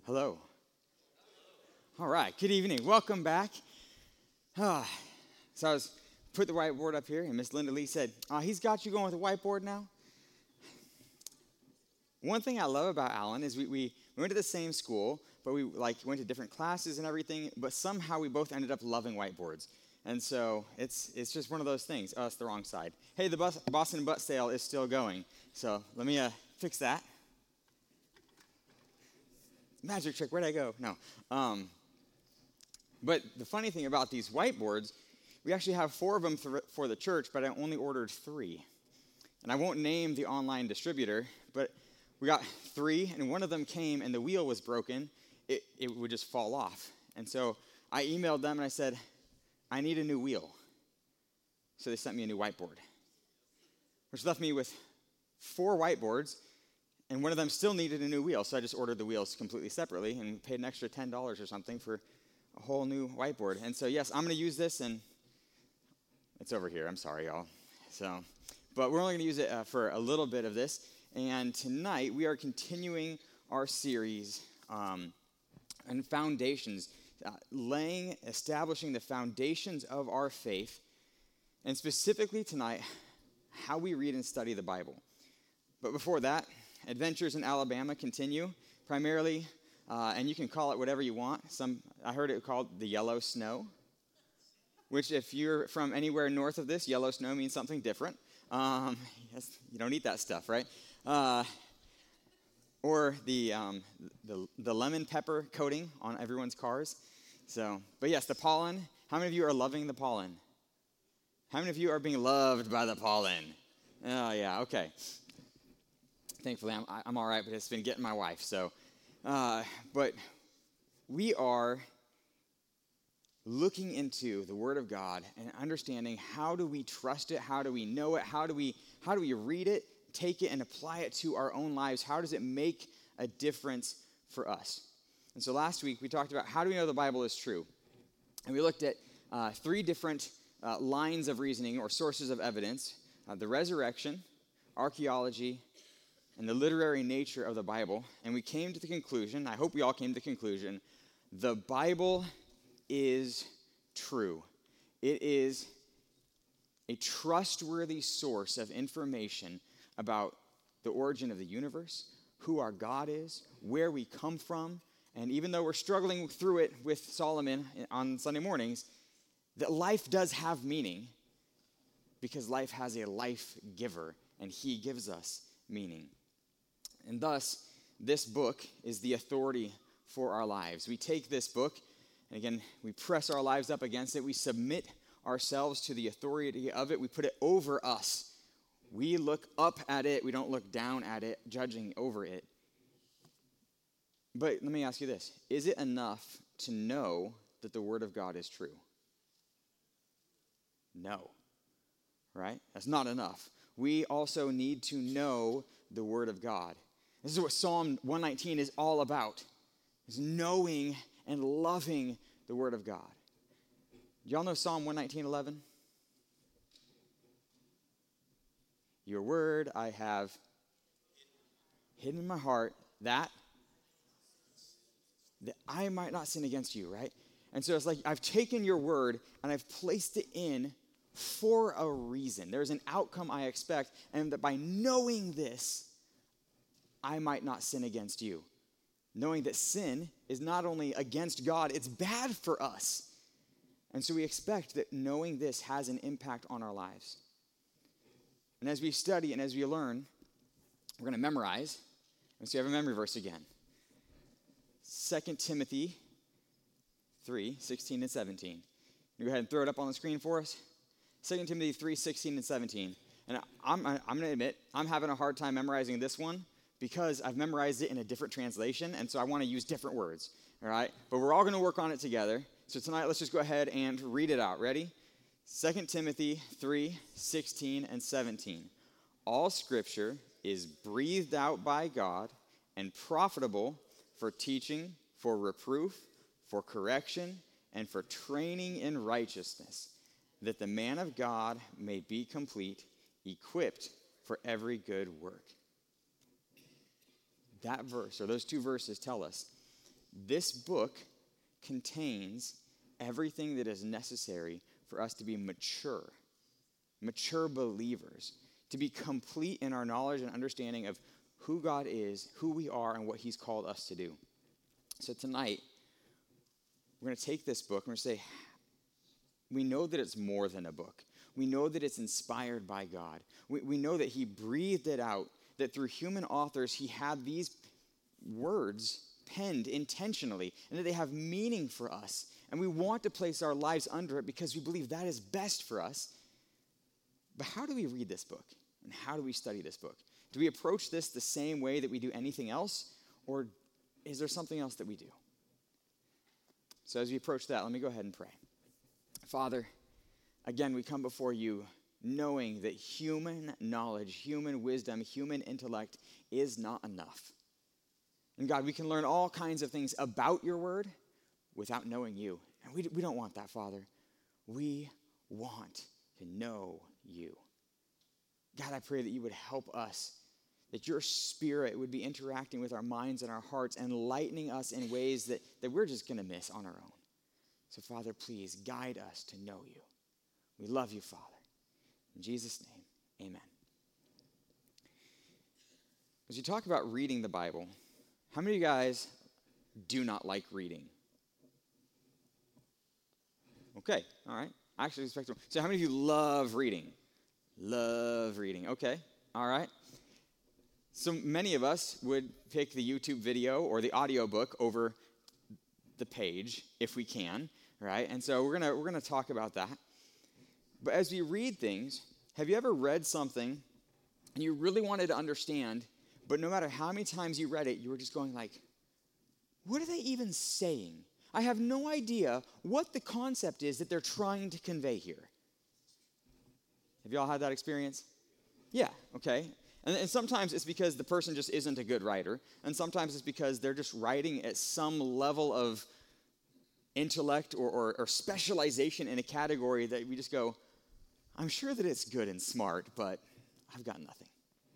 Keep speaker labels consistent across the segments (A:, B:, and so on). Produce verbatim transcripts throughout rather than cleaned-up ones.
A: Hello. All right, good evening. Welcome back. Ah, so I was put the whiteboard up here, and Miss Linda Lee said, uh, he's got you going with the whiteboard now? One thing I love about Alan is we, we, we went to the same school, but we like went to different classes and everything, but somehow we both ended up loving whiteboards. And so it's it's just one of those things. Oh, it's the wrong side. Hey, the bus, Boston butt sale is still going. So let me uh, fix that. Magic trick, where'd I go? No. Um, but the funny thing about these whiteboards, we actually have four of them th- for the church, but I only ordered three. And I won't name the online distributor, but we got three, and one of them came, and the wheel was broken. It, it would just fall off. And so I emailed them, and I said, I need a new wheel. So they sent me a new whiteboard, which left me with four whiteboards, and one of them still needed a new wheel. So I just ordered the wheels completely separately and paid an extra ten dollars or something for a whole new whiteboard. And so, yes, I'm going to use this, and it's over here. I'm sorry, y'all. So, but we're only going to use it uh, for a little bit of this. And tonight, we are continuing our series um, on foundations, uh, laying, establishing the foundations of our faith, and specifically tonight, how we read and study the Bible. But before that, Adventures in Alabama continue, primarily, uh, and you can call it whatever you want. Some I heard it called the yellow snow, which if you're from anywhere north of this, yellow snow means something different. Um, yes, you don't eat that stuff, right? Uh, or the, um, the the lemon pepper coating on everyone's cars. So, but yes, the pollen. How many of you are loving the pollen? How many of you are being loved by the pollen? Oh, yeah, okay. Thankfully, I'm, I'm all right, but it's been getting my wife. So, uh, but we are looking into the Word of God and understanding how do we trust it, how do we know it, how do we how do we read it, take it, and apply it to our own lives. How does it make a difference for us? And so last week we talked about how do we know the Bible is true, and we looked at uh, three different uh, lines of reasoning or sources of evidence: uh, the resurrection, archaeology, and the literary nature of the Bible. And we came to the conclusion, I hope we all came to the conclusion, the Bible is true. It is a trustworthy source of information about the origin of the universe, who our God is, where we come from, and even though we're struggling through it with Solomon on Sunday mornings, that life does have meaning because life has a life giver, and he gives us meaning. And thus, this book is the authority for our lives. We take this book, and again, we press our lives up against it. We submit ourselves to the authority of it. We put it over us. We look up at it. We don't look down at it, judging over it. But let me ask you this. Is it enough to know that the Word of God is true? No. Right? That's not enough. We also need to know the Word of God. This is what Psalm one nineteen is all about, is knowing and loving the Word of God. Do y'all know Psalm one nineteen, eleven? Your word I have hidden in my heart, that, that I might not sin against you, right? And so it's like I've taken your word and I've placed it in for a reason. There's an outcome I expect, and that by knowing this, I might not sin against you. Knowing that sin is not only against God, it's bad for us. And so we expect that knowing this has an impact on our lives. And as we study and as we learn, we're going to memorize. And so you have a memory verse again. Second Timothy three, sixteen and seventeen. You go ahead and throw it up on the screen for us. Second Timothy three, sixteen and seventeen. And I'm, I'm going to admit, I'm having a hard time memorizing this one, because I've memorized it in a different translation, and so I want to use different words, all right? But we're all going to work on it together. So tonight, let's just go ahead and read it out. Ready? Second Timothy three, sixteen and seventeen. All Scripture is breathed out by God and profitable for teaching, for reproof, for correction, and for training in righteousness, that the man of God may be complete, equipped for every good work. That verse, or those two verses, tell us This book contains everything that is necessary for us to be mature, mature believers, to be complete in our knowledge and understanding of who God is, who we are, and what he's called us to do. So tonight, we're going to take this book and we're going to say, we know that it's more than a book. We know that it's inspired by God. We, we know that he breathed it out, that through human authors, he had these words penned intentionally, and that they have meaning for us. And we want to place our lives under it because we believe that is best for us. But how do we read this book? And how do we study this book? Do we approach this the same way that we do anything else? Or is there something else that we do? So as we approach that, let me go ahead and pray. Father, again, we come before you knowing that human knowledge, human wisdom, human intellect is not enough. And God, we can learn all kinds of things about your word without knowing you. And we, we don't want that, Father. We want to know you. God, I pray that you would help us, that your spirit would be interacting with our minds and our hearts, enlightening us in ways that, that we're just going to miss on our own. So, Father, please guide us to know you. We love you, Father. In Jesus' name, amen. As you talk about reading the Bible, how many of you guys do not like reading? Okay, all right. I actually expect to. So how many of you love reading? Love reading. Okay, all right. So many of us would pick the YouTube video or the audiobook over the page if we can, right? And so we're gonna we're gonna talk about that. But as we read things, have you ever read something and you really wanted to understand, but no matter how many times you read it, you were just going like, what are they even saying? I have no idea what the concept is that they're trying to convey here. Have you all had that experience? Yeah, okay. And, and sometimes it's because the person just isn't a good writer, and sometimes it's because they're just writing at some level of intellect or, or, or specialization in a category that we just go, I'm sure that it's good and smart, but I've got nothing.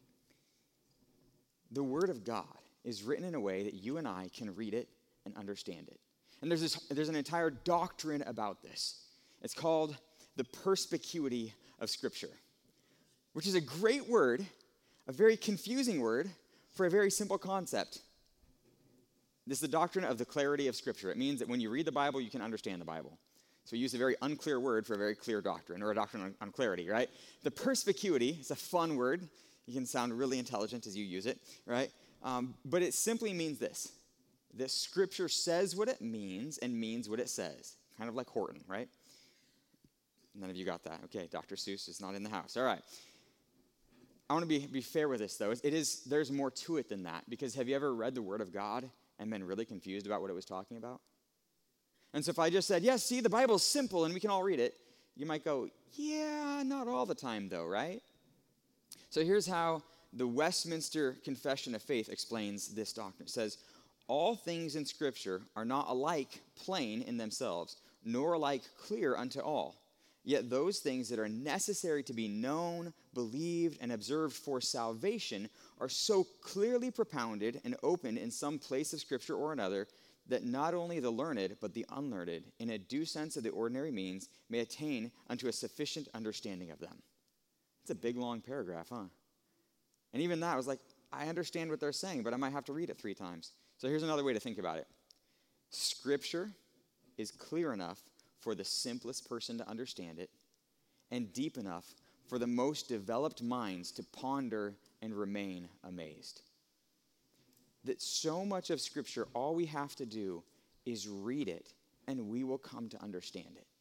A: The Word of God is written in a way that you and I can read it and understand it. And there's this, there's an entire doctrine about this. It's called the perspicuity of Scripture, which is a great word, a very confusing word for a very simple concept. This is the doctrine of the clarity of Scripture. It means that when you read the Bible, you can understand the Bible. So we use a very unclear word for a very clear doctrine, or a doctrine on, on clarity, right? The perspicuity is a fun word. You can sound really intelligent as you use it, right? Um, but it simply means this, that Scripture says what it means and means what it says. Kind of like Horton, right? None of you got that. Okay, Doctor Seuss is not in the house. All right. I want to be, be fair with this, though. It is, there's more to it than that, because have you ever read the Word of God and been really confused about what it was talking about? And so if I just said, yes, see, the Bible's simple and we can all read it, you might go, yeah, not all the time, though, right? So here's how the Westminster Confession of Faith explains this doctrine. It says, all things in Scripture are not alike plain in themselves, nor alike clear unto all. Yet those things that are necessary to be known, believed, and observed for salvation are so clearly propounded and opened in some place of Scripture or another that not only the learned, but the unlearned, in a due sense of the ordinary means, may attain unto a sufficient understanding of them. It's a big, long paragraph, huh? And even that, I was like, I understand what they're saying, but I might have to read it three times. So here's another way to think about it. Scripture is clear enough for the simplest person to understand it, and deep enough for the most developed minds to ponder and remain amazed. That so much of Scripture, all we have to do is read it, and we will come to understand it.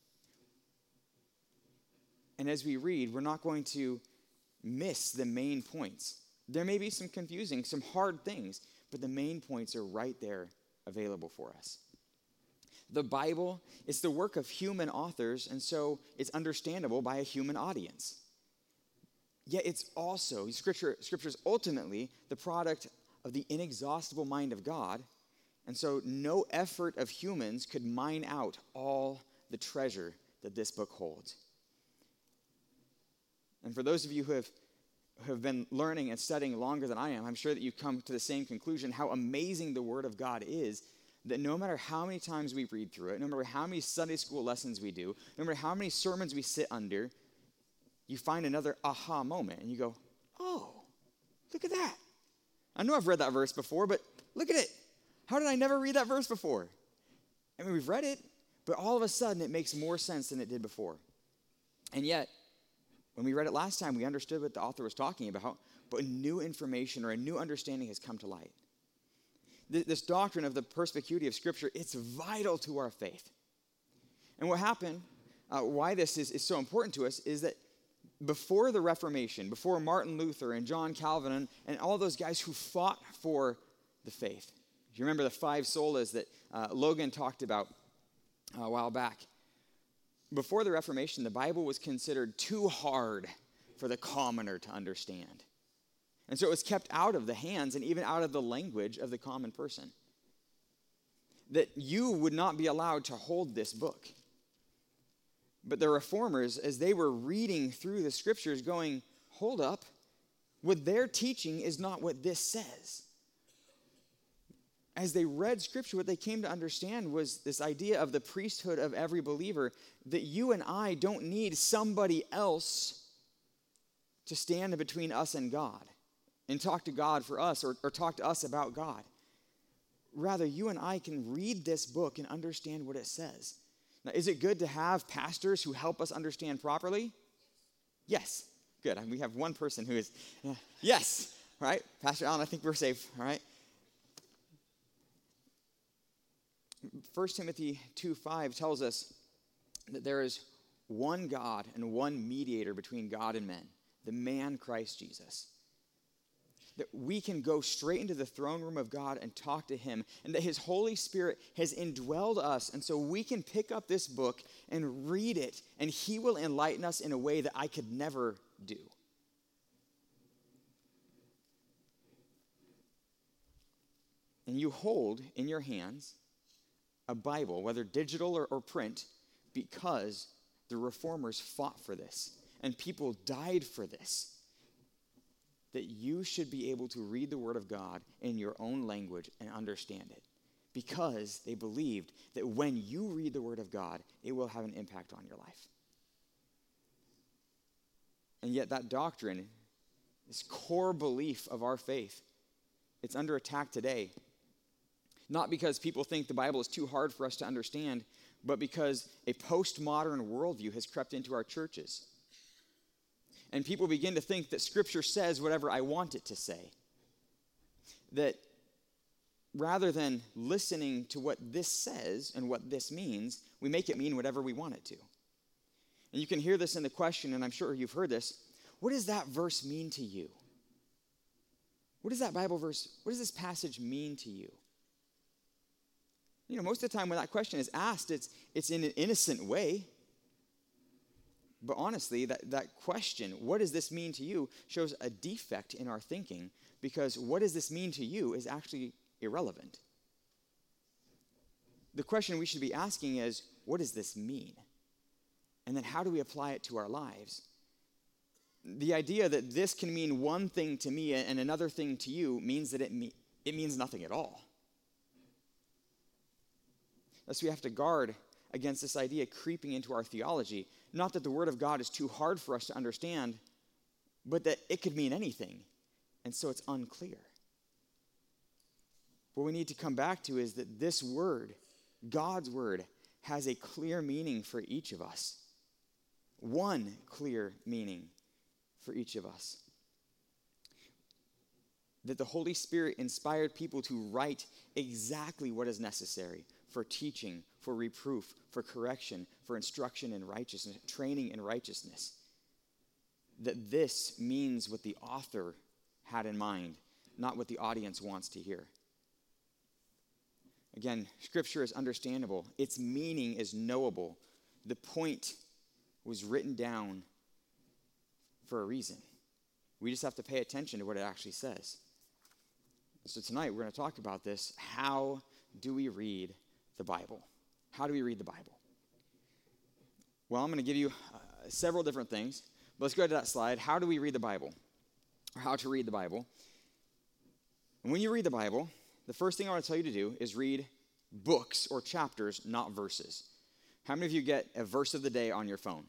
A: And as we read, we're not going to miss the main points. There may be some confusing, some hard things, but the main points are right there available for us. The Bible is the work of human authors, and so it's understandable by a human audience. Yet it's also, Scripture, Scripture is ultimately the product of the inexhaustible mind of God, and so no effort of humans could mine out all the treasure that this book holds. And for those of you who have, who have been learning and studying longer than I am, I'm sure that you've come to the same conclusion, how amazing the Word of God is, that no matter how many times we read through it, no matter how many Sunday school lessons we do, no matter how many sermons we sit under, you find another aha moment and you go, oh, look at that. I know I've read that verse before, but look at it. How did I never read that verse before? I mean, we've read it, but all of a sudden it makes more sense than it did before. And yet, when we read it last time, we understood what the author was talking about, but new information or a new understanding has come to light. This doctrine of the perspicuity of Scripture, it's vital to our faith. And what happened, uh, why this is, is so important to us, is that before the Reformation, before Martin Luther and John Calvin and, and all those guys who fought for the faith, if you remember the five solas that uh, Logan talked about uh, a while back, before the Reformation, the Bible was considered too hard for the commoner to understand. And so it was kept out of the hands and even out of the language of the common person. That you would not be allowed to hold this book. But the reformers, as they were reading through the scriptures, going, hold up, what they're teaching is not what this says. As they read scripture, what they came to understand was this idea of the priesthood of every believer, that you and I don't need somebody else to stand between us and God and talk to God for us or, or talk to us about God. Rather, you and I can read this book and understand what it says. Now, is it good to have pastors who help us understand properly? Yes. Good. We have one person who is, uh, yes. All right. Pastor Allen, I think we're safe. All right. First Timothy two five tells us that there is one God and one mediator between God and men, the man Christ Jesus. That we can go straight into the throne room of God and talk to him, and that his Holy Spirit has indwelled us, and so we can pick up this book and read it, and he will enlighten us in a way that I could never do. And you hold in your hands a Bible, whether digital or, or print, because the reformers fought for this, and people died for this. That you should be able to read the Word of God in your own language and understand it. Because they believed that when you read the Word of God, it will have an impact on your life. And yet that doctrine, this core belief of our faith, it's under attack today. Not because people think the Bible is too hard for us to understand, but because a postmodern worldview has crept into our churches. And people begin to think that Scripture says whatever I want it to say. That rather than listening to what this says and what this means, we make it mean whatever we want it to. And you can hear this in the question, and I'm sure you've heard this. What does that verse mean to you? What does that Bible verse, what does this passage mean to you? You know, most of the time when that question is asked, it's, it's in an innocent way. But honestly, that, that question, what does this mean to you, shows a defect in our thinking, because what does this mean to you is actually irrelevant. The question we should be asking is, what does this mean? And then how do we apply it to our lives? The idea that this can mean one thing to me and another thing to you means that it, me- it means nothing at all. Thus, we have to guard against this idea creeping into our theology. Not that the Word of God is too hard for us to understand, but that it could mean anything, and so it's unclear. What we need to come back to is that this Word, God's Word, has a clear meaning for each of us. One clear meaning for each of us. That the Holy Spirit inspired people to write exactly what is necessary for teaching, for reproof, for correction, for instruction in righteousness, training in righteousness. That this means what the author had in mind, not what the audience wants to hear. Again, Scripture is understandable. Its meaning is knowable. The point was written down for a reason. We just have to pay attention to what it actually says. So tonight we're going to talk about this. How do we read the Bible? How do we read the Bible? Well, I'm going to give you uh, several different things. But let's go to that slide. How do we read the Bible? Or how to read the Bible. And when you read the Bible, the first thing I want to tell you to do is read books or chapters, not verses. How many of you get a verse of the day on your phone?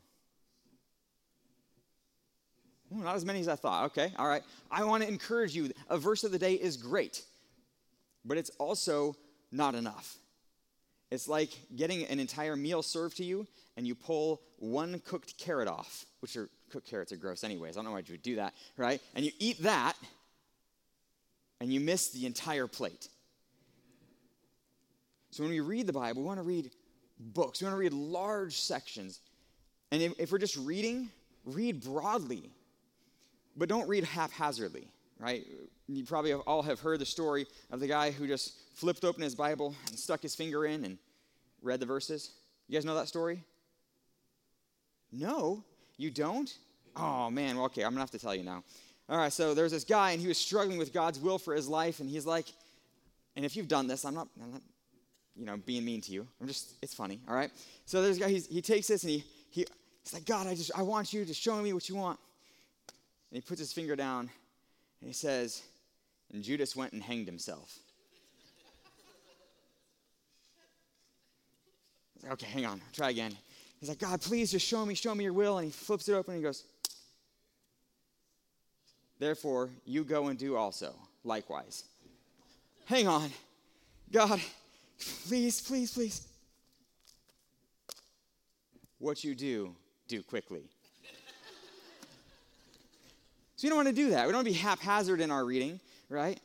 A: Well, not as many as I thought. Okay, all right. I want to encourage you. A verse of the day is great, but it's also not enough. It's like getting an entire meal served to you, and you pull one cooked carrot off, which are cooked carrots are gross anyways. I don't know why you would do that, right? And you eat that, and you miss the entire plate. So when we read the Bible, we want to read books. We want to read large sections. And if, if we're just reading, read broadly, but don't read haphazardly, right? You probably have, all have heard the story of the guy who just flipped open his Bible and stuck his finger in and read the verses. You guys know that story? No, you don't? Oh, man. Well, okay, I'm going to have to tell you now. All right, so there's this guy, and he was struggling with God's will for his life, and he's like, and if you've done this, I'm not, I'm not you know, being mean to you. I'm just, it's funny, all right? So there's a guy, he's, he takes this, and he, he he's like, God, I just, I want you to show me what you want. And he puts his finger down, and he says, and Judas went and hanged himself. He's like, okay, hang on, try again. He's like, God, please just show me, show me your will. And he flips it open, and he goes, therefore, you go and do also likewise. Hang on. God, please, please, please. What you do, do quickly. So we don't want to do that. We don't want to be haphazard in our reading, right?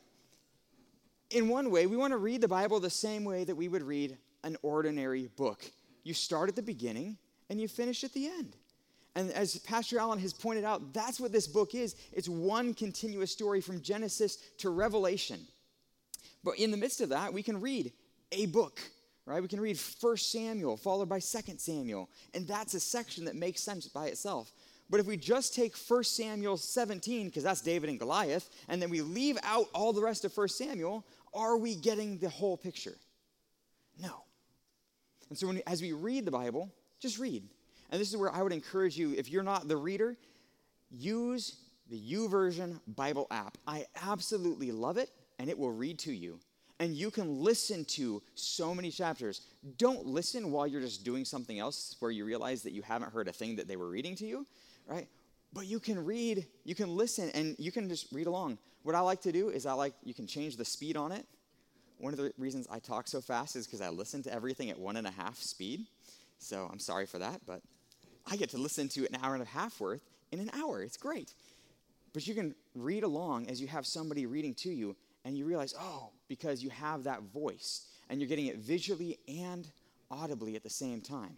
A: In one way, we want to read the Bible the same way that we would read an ordinary book. You start at the beginning, and you finish at the end. And as Pastor Allen has pointed out, that's what this book is. It's one continuous story from Genesis to Revelation. But in the midst of that, we can read a book, right? We can read First Samuel, followed by Second Samuel. And that's a section that makes sense by itself. But if we just take First Samuel seventeen, because that's David and Goliath, and then we leave out all the rest of First Samuel, are we getting the whole picture? No. And so when we, as we read the Bible, just read. And this is where I would encourage you, if you're not the reader, use the YouVersion Bible app. I absolutely love it, and it will read to you. And you can listen to so many chapters. Don't listen while you're just doing something else where you realize that you haven't heard a thing that they were reading to you, right? But you can read, you can listen, and you can just read along. What I like to do is I like, you can change the speed on it. One of the reasons I talk so fast is because I listen to everything at one and a half speed. So I'm sorry for that, but I get to listen to an hour and a half worth in an hour. It's great. But you can read along as you have somebody reading to you, and you realize, oh, because you have that voice, and you're getting it visually and audibly at the same time.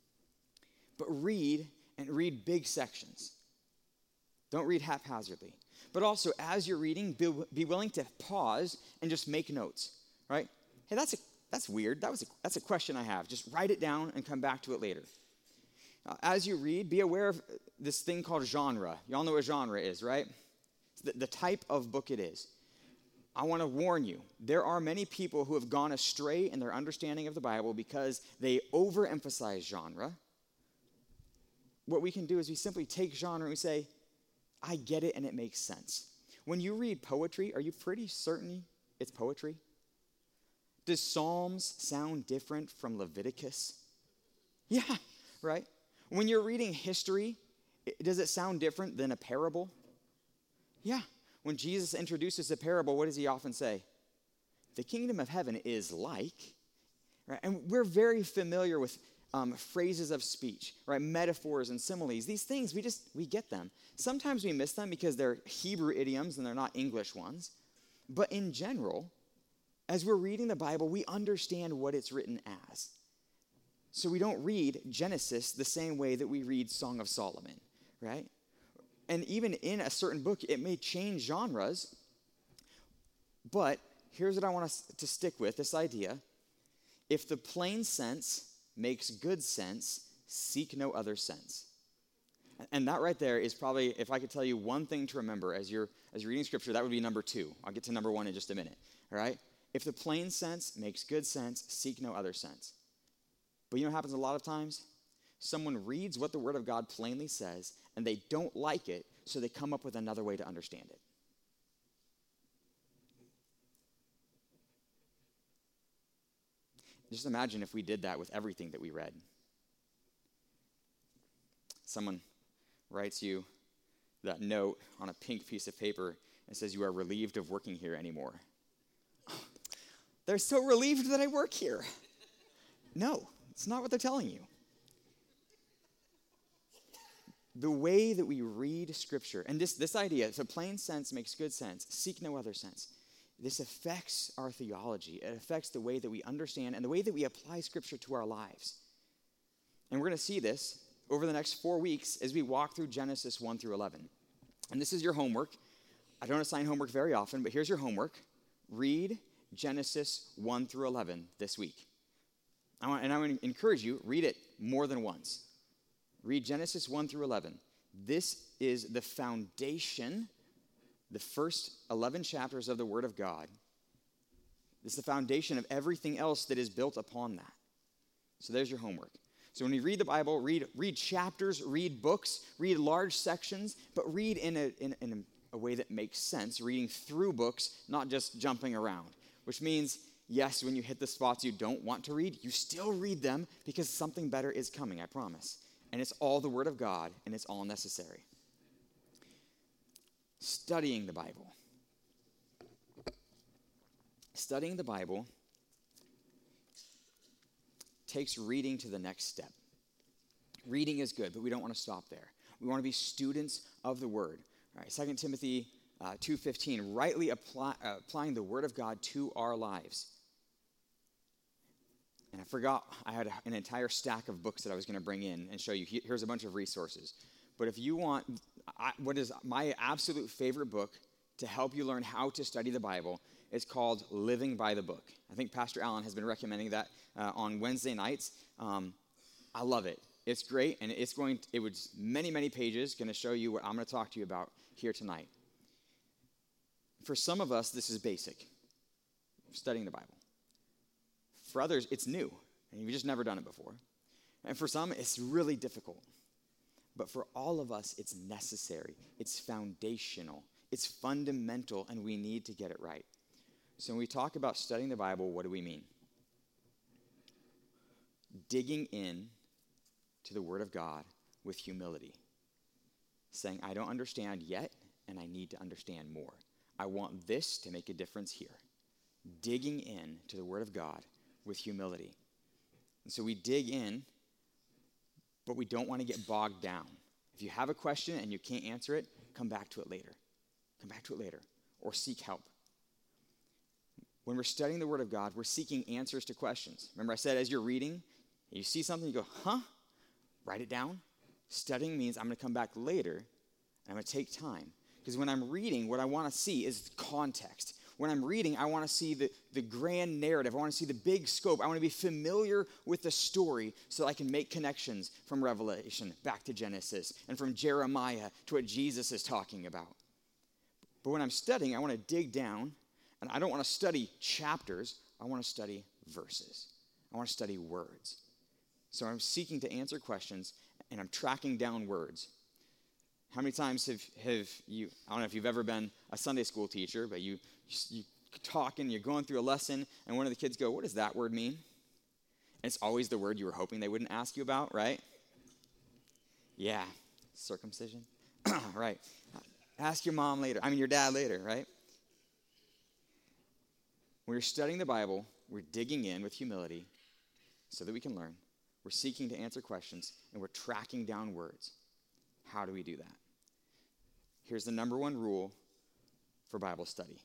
A: But read, and read big sections. Don't read haphazardly. But also, as you're reading, be, be willing to pause and just make notes, right? Hey, that's a, that's weird. That was a, that's a question I have. Just write it down and come back to it later. Uh, as you read, be aware of this thing called genre. Y'all know what genre is, right? It's the, the type of book it is. I want to warn you, there are many people who have gone astray in their understanding of the Bible because they overemphasize genre. What we can do is we simply take genre and we say, I get it and it makes sense. When you read poetry, are you pretty certain it's poetry? Does Psalms sound different from Leviticus? Yeah, right? When you're reading history, does it sound different than a parable? Yeah. When Jesus introduces a parable, what does he often say? The kingdom of heaven is like, right? And we're very familiar with um, phrases of speech, right? Metaphors and similes. These things, we just, we get them. Sometimes we miss them because they're Hebrew idioms and they're not English ones. But in general, as we're reading the Bible, we understand what it's written as. So we don't read Genesis the same way that we read Song of Solomon, right? And even in a certain book, it may change genres. But here's what I want us to stick with, this idea. If the plain sense makes good sense, seek no other sense. And that right there is probably, if I could tell you one thing to remember as you're, as you're reading Scripture, that would be number two. I'll get to number one in just a minute, all right? If the plain sense makes good sense, seek no other sense. But you know what happens a lot of times? Someone reads what the Word of God plainly says, and they don't like it, so they come up with another way to understand it. Just imagine if we did that with everything that we read. Someone writes you that note on a pink piece of paper and says, you are relieved of working here anymore. They're so relieved that I work here. No, it's not what they're telling you. The way that we read Scripture, and this, this idea, so plain sense makes good sense, seek no other sense. This affects our theology. It affects the way that we understand and the way that we apply Scripture to our lives. And we're going to see this over the next four weeks as we walk through Genesis one through eleven. And this is your homework. I don't assign homework very often, but here's your homework. Read Genesis one through eleven this week. I want, and I want to encourage you, read it more than once. Read Genesis one through eleven. This is the foundation, the first eleven chapters of the Word of God. This is the foundation of everything else that is built upon that. So there's your homework. So when you read the Bible, read read chapters, read books, read large sections, but read in a, in, in a way that makes sense, reading through books, not just jumping around. Which means, yes, when you hit the spots you don't want to read, you still read them because something better is coming, I promise. And it's all the Word of God, and it's all necessary. Studying the Bible. Studying the Bible takes reading to the next step. Reading is good, but we don't want to stop there. We want to be students of the Word. All right, Second Timothy uh, two fifteen, rightly apply, uh, applying the Word of God to our lives. And I forgot, I had an entire stack of books that I was going to bring in and show you. Here's a bunch of resources. But if you want, I, what is my absolute favorite book to help you learn how to study the Bible, it's called Living by the Book. I think Pastor Allen has been recommending that uh, on Wednesday nights. Um, I love it. It's great, and it's going. To, it was many, many pages, going to show you what I'm going to talk to you about here tonight. For some of us, this is basic, studying the Bible. For others, it's new, and you've just never done it before. And for some, it's really difficult. But for all of us, it's necessary. It's foundational. It's fundamental, and we need to get it right. So when we talk about studying the Bible, what do we mean? Digging in to the Word of God with humility. Saying, I don't understand yet, and I need to understand more. I want this to make a difference here. Digging in to the Word of God with humility. And so we dig in, but we don't want to get bogged down. If you have a question and you can't answer it, come back to it later. Come back to it later, or seek help. When we're studying the Word of God, we're seeking answers to questions. Remember I said as you're reading, you see something, you go, huh? Write it down. Studying means I'm going to come back later, and I'm going to take time. Because when I'm reading, what I want to see is context. When I'm reading, I want to see the, the grand narrative. I want to see the big scope. I want to be familiar with the story so I can make connections from Revelation back to Genesis and from Jeremiah to what Jesus is talking about. But when I'm studying, I want to dig down, and I don't want to study chapters. I want to study verses. I want to study words. So I'm seeking to answer questions, and I'm tracking down words. How many times have, have you, I don't know if you've ever been a Sunday school teacher, but you, you talking, you're going through a lesson, and one of the kids go, what does that word mean? And it's always the word you were hoping they wouldn't ask you about, right? Yeah, circumcision. Right. Ask your mom later. I mean, your dad later, right? When we're studying the Bible, we're digging in with humility so that we can learn. We're seeking to answer questions, and we're tracking down words. How do we do that? Here's the number one rule for Bible study.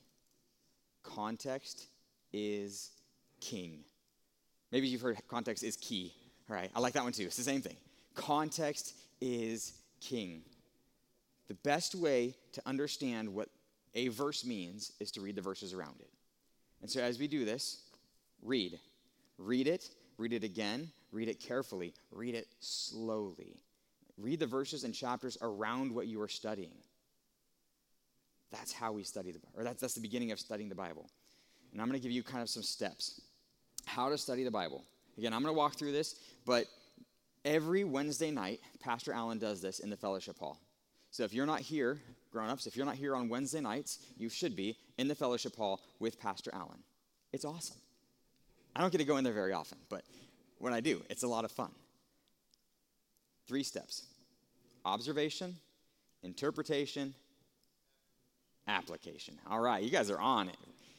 A: Context is king. Maybe you've heard context is key. All right, I like that one too. It's the same thing. Context is king. The best way to understand what a verse means is to read the verses around it. And so as we do this, read. Read it, read it again, read it carefully, read it slowly. Read the verses and chapters around what you are studying. That's how we study the Bible, or that's, that's the beginning of studying the Bible. And I'm going to give you kind of some steps. How to study the Bible. Again, I'm going to walk through this, but every Wednesday night, Pastor Allen does this in the fellowship hall. So if you're not here, grown-ups, if you're not here on Wednesday nights, you should be in the fellowship hall with Pastor Allen. It's awesome. I don't get to go in there very often, but when I do, it's a lot of fun. Three steps: observation, interpretation, application. All right, you guys are on it.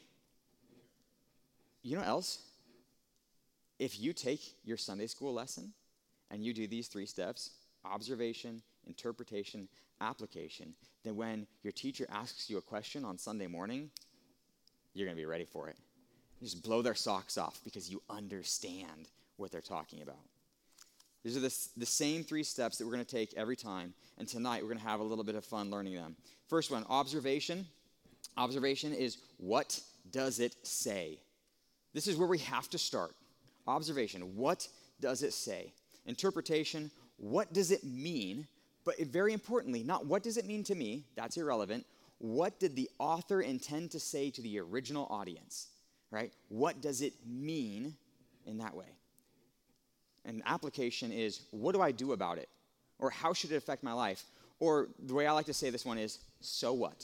A: You know what else? If you take your Sunday school lesson and you do these three steps, observation, interpretation, application, then when your teacher asks you a question on Sunday morning, you're going to be ready for it. You just blow their socks off because you understand what they're talking about. These are the, the same three steps that we're going to take every time, and tonight we're going to have a little bit of fun learning them. First one, observation. Observation is, what does it say? This is where we have to start. Observation, what does it say? Interpretation, what does it mean? But it, very importantly, not what does it mean to me, that's irrelevant. What did the author intend to say to the original audience, right? What does it mean in that way? And application is, what do I do about it? Or how should it affect my life? Or the way I like to say this one is, so what?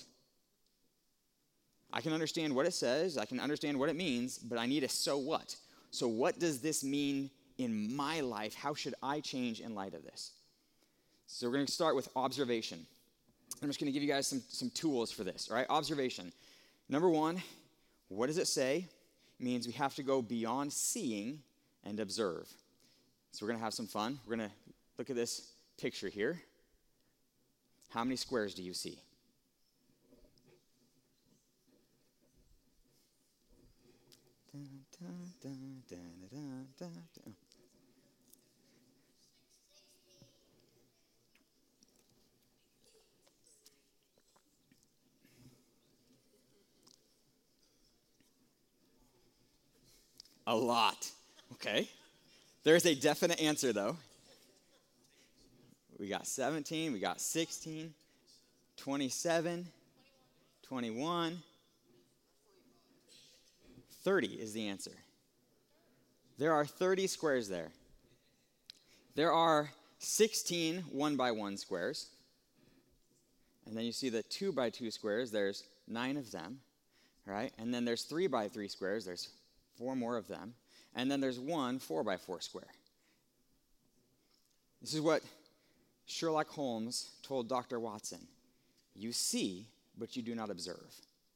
A: I can understand what it says, I can understand what it means, but I need a so what. So what does this mean in my life? How should I change in light of this? So we're going to start with observation. I'm just going to give you guys some, some tools for this, all right? Observation. Number one, what does it say? It means we have to go beyond seeing and observe. So we're going to have some fun. We're going to look at this picture here. How many squares do you see? A lot. Okay. There's a definite answer, though. We got seventeen, we got sixteen, twenty-seven, twenty-one, thirty is the answer. There are thirty squares there. There are sixteen one by one squares. And then you see the two by two squares, there's nine of them, right? And then there's three by three squares, there's four more of them. And then there's one four by four square. This is what Sherlock Holmes told Doctor Watson. You see, but you do not observe.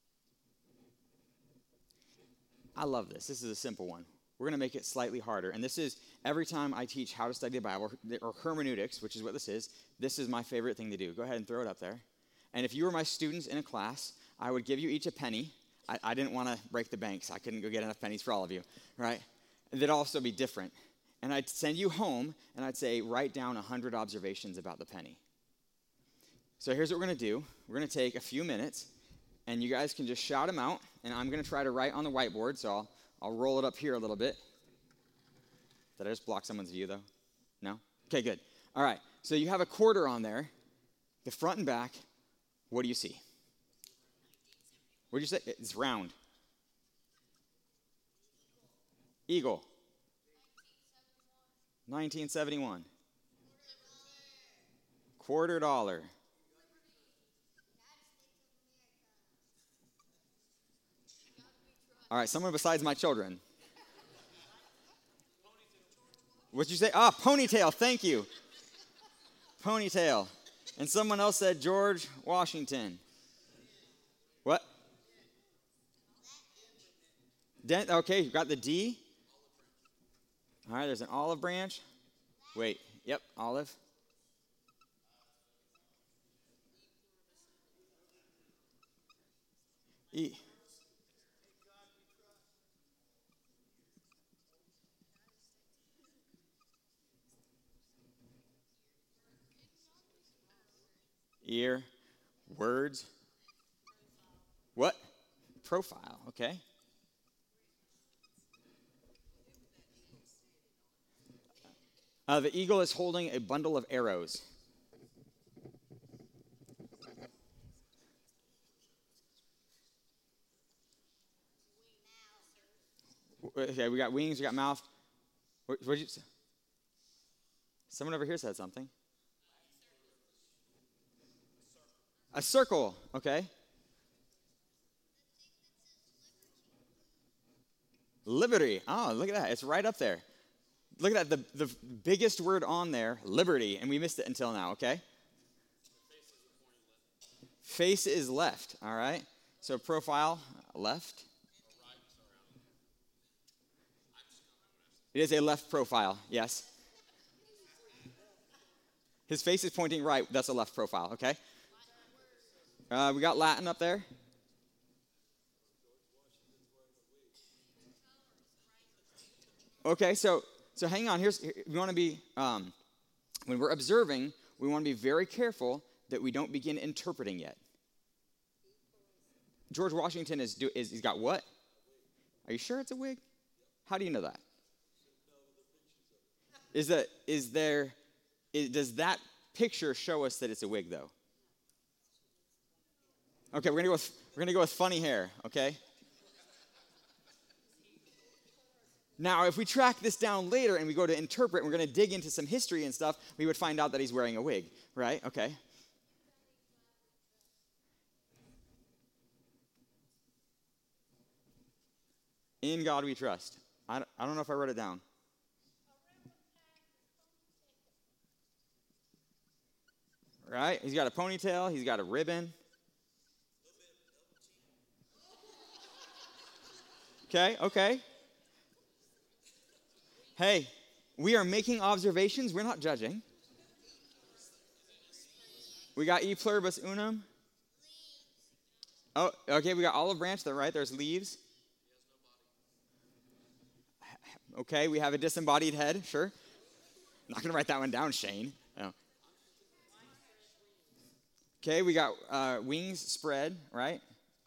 A: I love this. This is a simple one. We're going to make it slightly harder. And this is, every time I teach how to study the Bible, or hermeneutics, which is what this is, this is my favorite thing to do. Go ahead and throw it up there. And if you were my students in a class, I would give you each a penny. I, I didn't want to break the bank, so I couldn't go get enough pennies for all of you, right? They'd also be different. And I'd send you home, and I'd say, write down one hundred observations about the penny. So here's what we're going to do. We're going to take a few minutes, and you guys can just shout them out, and I'm going to try to write on the whiteboard, so I'll, I'll roll it up here a little bit. Did I just block someone's view, though? No? Okay, good. All right, so you have a quarter on there, the front and back. What do you see? What did you say? It's round. Eagle. nineteen seventy-one. Quarter dollar. All right, someone besides my children. What'd you say? Ah, ponytail, thank you. Ponytail. And someone else said George Washington. What? Dent, okay, you got the D. All right, there's an olive branch. Wait, yep, olive. E. Ear. Words. What? Profile, okay. Uh, the eagle is holding a bundle of arrows. Okay, we got wings, we got mouth. What did you say? Someone over here said something. A circle, okay. Liberty. Oh, look at that. It's right up there. Look at that. The, the biggest word on there, liberty. And we missed it until now, okay? Face is left, all right? So profile, left. It is a left profile, yes. His face is pointing right. That's a left profile, okay? Uh, we got Latin up there. Okay, so so hang on. Here's we want to be um, when we're observing, we want to be very careful that we don't begin interpreting yet. George Washington is do is he's got what? Are you sure it's a wig? How do you know that? Is that is there? Is, does that picture show us that it's a wig though? Okay, we're gonna go with we're gonna go with funny hair. Okay. Now, if we track this down later and we go to interpret, and we're going to dig into some history and stuff, we would find out that he's wearing a wig, right? Okay. In God we trust. I don't, I don't know if I wrote it down. Right? He's got a ponytail. He's got a ribbon. Okay, okay. Hey, we are making observations. We're not judging. We got E pluribus unum. Oh, okay, we got olive branch. They're right. There's leaves. Okay, we have a disembodied head. Sure. I'm not going to write that one down, Shane. Oh. Okay, we got uh, wings spread, right?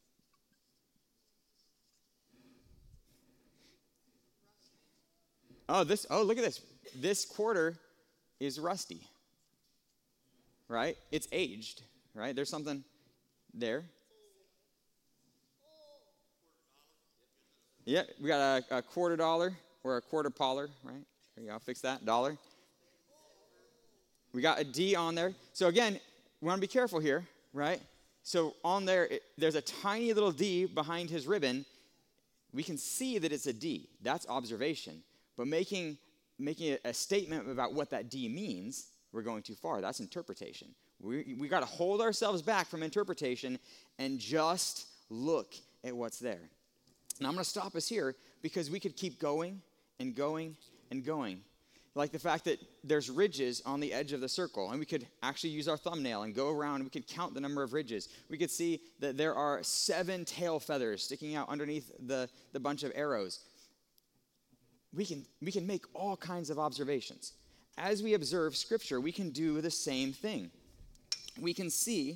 A: Oh, this, oh, look at this. This quarter is rusty, right? It's aged, right? There's something there. Yeah, we got a, a quarter dollar or a quarter poller, right? There you go, fix that, dollar. We got a D on there. So again, we want to be careful here, right? So on there, it, there's a tiny little D behind his ribbon. We can see that it's a D. That's observation. But making, making a statement about what that D means, we're going too far. That's interpretation. We we got to hold ourselves back from interpretation and just look at what's there. Now, I'm going to stop us here because we could keep going and going and going. Like the fact that there's ridges on the edge of the circle, and we could actually use our thumbnail and go around, and we could count the number of ridges. We could see that there are seven tail feathers sticking out underneath the, the bunch of arrows. We can, we can make all kinds of observations. As we observe Scripture, we can do the same thing. We can see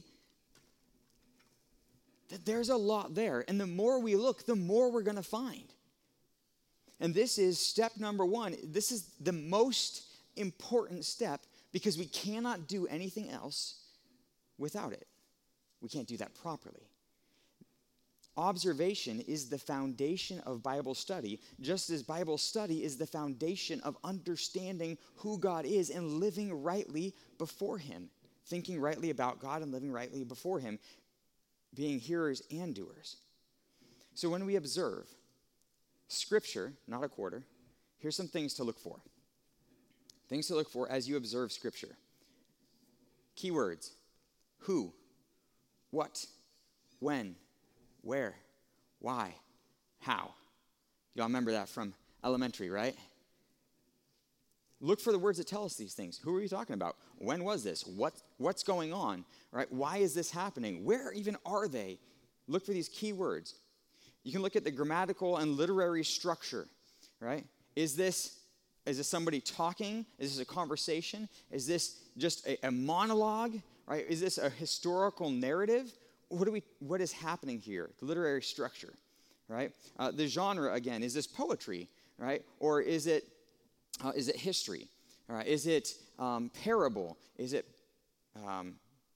A: that there's a lot there, and the more we look, the more we're going to find. And this is step number one. This is the most important step because we cannot do anything else without it. We can't do that properly. Observation is the foundation of Bible study, just as Bible study is the foundation of understanding who God is and living rightly before Him, thinking rightly about God and living rightly before Him, being hearers and doers. So when we observe Scripture, not a quarter, here's some things to look for. Things to look for as you observe Scripture. Keywords: who, what, when, where, why, how. Y'all remember that from elementary, right? Look for the words that tell us these things. Who are you talking about? When was this? What, what's going on? Right? Why is this happening? Where even are they? Look for these key words. You can look at the grammatical and literary structure, right? Is this, is this somebody talking? Is this a conversation? Is this just a, a monologue, right? Is this a historical narrative? What do we? What is happening here? The literary structure, right? Uh, the genre, again, is this poetry, right? Or is it, uh, is it history? All right? Is it um, parable? Is it, um,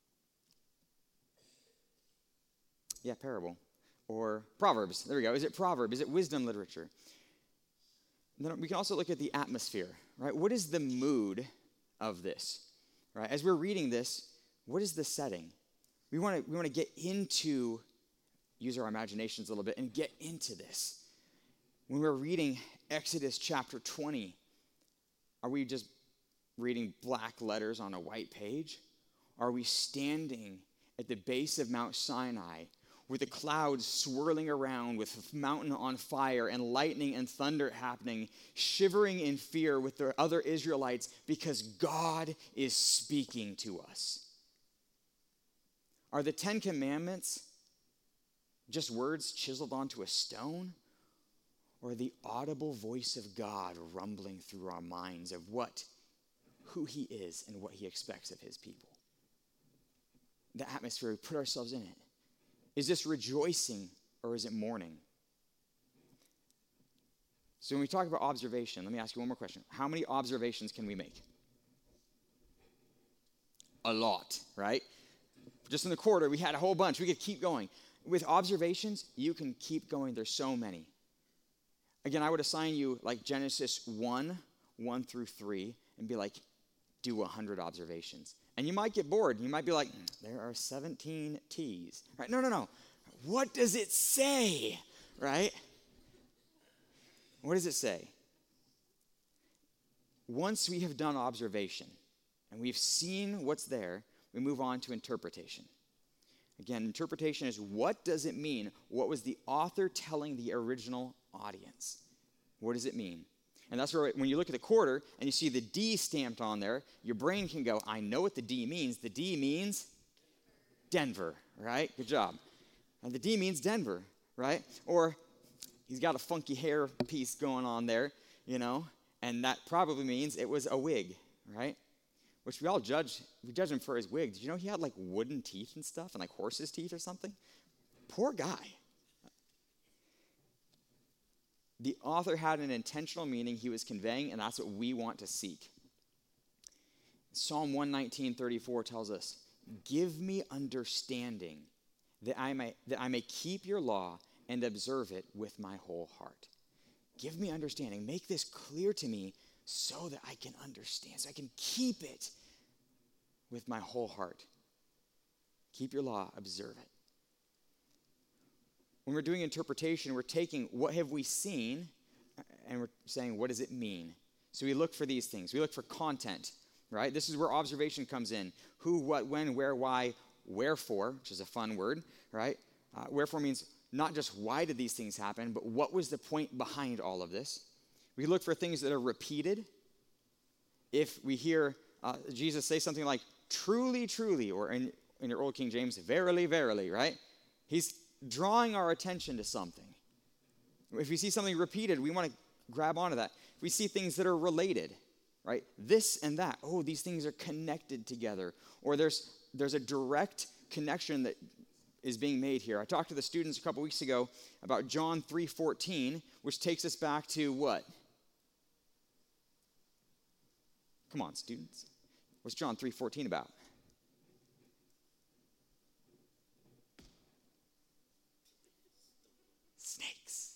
A: yeah, parable. Or Proverbs. There we go. Is it proverb? Is it wisdom literature? And then we can also look at the atmosphere, right? What is the mood of this, right? As we're reading this, what is the setting? We want to we want to get into, use our imaginations a little bit and get into this. When we're reading Exodus chapter twenty, are we just reading black letters on a white page? Are we standing at the base of Mount Sinai with the clouds swirling around, with a mountain on fire and lightning and thunder happening, shivering in fear with the other Israelites because God is speaking to us? Are the Ten Commandments just words chiseled onto a stone? Or the audible voice of God rumbling through our minds of what, who he is and what he expects of his people? The atmosphere, we put ourselves in it. Is this rejoicing or is it mourning? So when we talk about observation, let me ask you one more question. How many observations can we make? A lot, right? Just in the quarter, we had a whole bunch. We could keep going. With observations, you can keep going. There's so many. Again, I would assign you like Genesis one, one through three, and be like, do one hundred observations. And you might get bored. You might be like, mm, there are seventeen T's. Right? No, no, no. What does it say? Right? What does it say? Once we have done observation and we've seen what's there, we move on to interpretation. Again, interpretation is what does it mean? What was the author telling the original audience? What does it mean? And that's where when you look at the quarter and you see the D stamped on there, your brain can go, I know what the D means. The D means Denver, right? Good job. And the D means Denver, right? Or he's got a funky hair piece going on there, you know, and that probably means it was a wig, right? Which we all judge, we judge him for his wig. Did you know he had like wooden teeth and stuff and like horse's teeth or something? Poor guy. The author had an intentional meaning he was conveying, and that's what we want to seek. Psalm one nineteen, thirty-four tells us, give me understanding that I may, that I may keep your law and observe it with my whole heart. Give me understanding. Make this clear to me so that I can understand, so I can keep it with my whole heart. Keep your law, observe it. When we're doing interpretation, we're taking what have we seen and we're saying, what does it mean? So we look for these things. We look for content, right? This is where observation comes in. Who, what, when, where, why, wherefore, which is a fun word, right? Uh, wherefore means not just why did these things happen, but what was the point behind all of this? We look for things that are repeated. If we hear uh, Jesus say something like, truly, truly, or in, in your old King James, verily, verily, right? He's drawing our attention to something. If we see something repeated, we want to grab onto that. If we see things that are related, right? This and that. Oh, these things are connected together. Or there's there's a direct connection that is being made here. I talked to the students a couple weeks ago about John three fourteen, which takes us back to what? Come on, students. What's John three fourteen about? Snakes.